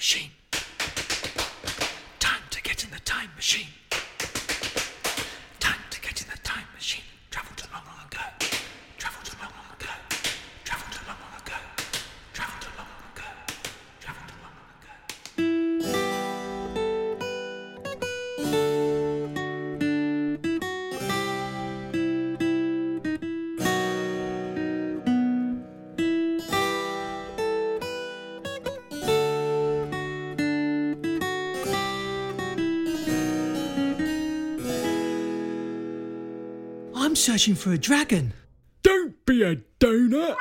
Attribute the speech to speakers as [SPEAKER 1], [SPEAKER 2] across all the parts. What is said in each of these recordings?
[SPEAKER 1] machine. Time to get in the time machine. Time to get in the time machine. Travel to long, long ago. Travel to long, long ago. Travel to long, long ago. Travel to long, long ago. Travel to long, long ago.
[SPEAKER 2] I'm searching for a dragon.
[SPEAKER 3] Don't be a donut.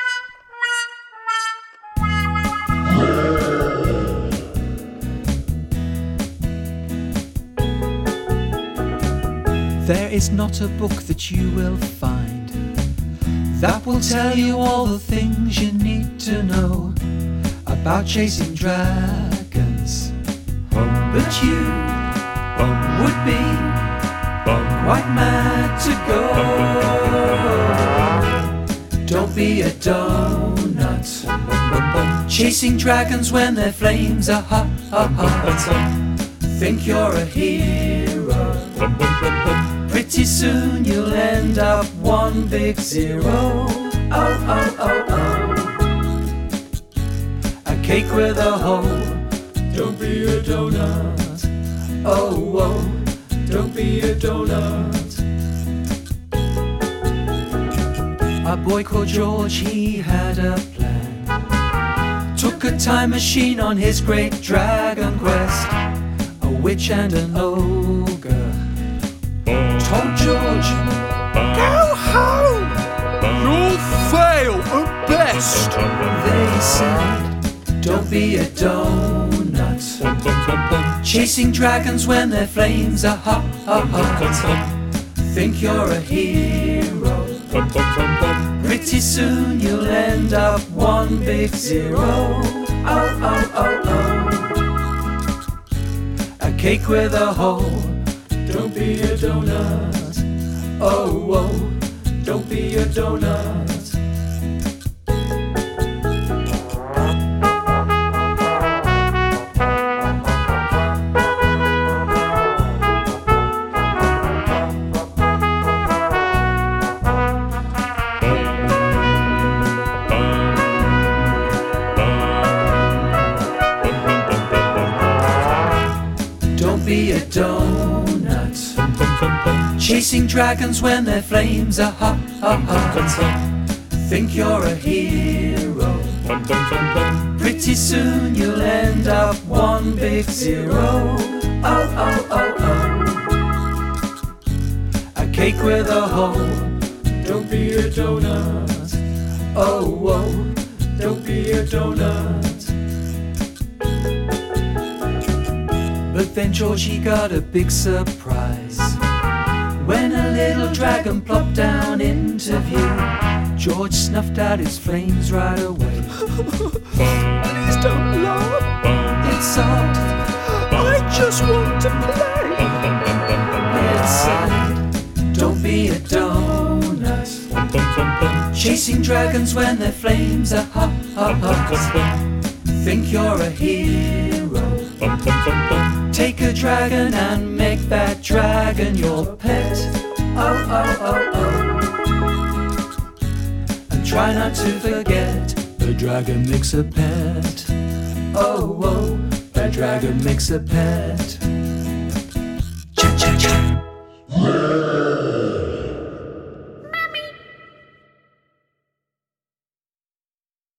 [SPEAKER 2] There is not a book that you will find that will tell you all the things you need to know about chasing dragons. But you would be quite mad to go. Don't be a donut chasing dragons when their flames are hot. Think you're a hero. Pretty soon you'll end up 1 big 0. A cake with a hole. Don't be a donut. Oh, don't be a donut. A boy called George, he had a plan. Took a time machine on his great dragon quest. A witch and an ogre told George, go home,
[SPEAKER 3] You'll fail at best.
[SPEAKER 2] they said. Don't be a donut chasing dragons when their flames are hot. Think you're a hero. Pretty soon you'll end up 1 big 0. A cake with a hole. Don't be a donut. Oh, don't be a donut. Don't be a donut chasing dragons when their flames are hot. Think you're a hero. Pretty soon you'll end up 1 big 0. A cake with a hole. Don't be a donut. Oh, don't be a donut. But then George, he got a big surprise when a little dragon plopped down into view. George snuffed out his flames right away.
[SPEAKER 3] Please don't laugh.
[SPEAKER 2] It's soft,
[SPEAKER 3] I just want to play.
[SPEAKER 2] it's sad. Don't be a donut chasing dragons when their flames are hot. Think you're a hero. Take a dragon and make that dragon your pet. And try not to forget, the dragon makes a pet. Oh, that dragon makes a pet. Cha cha cha.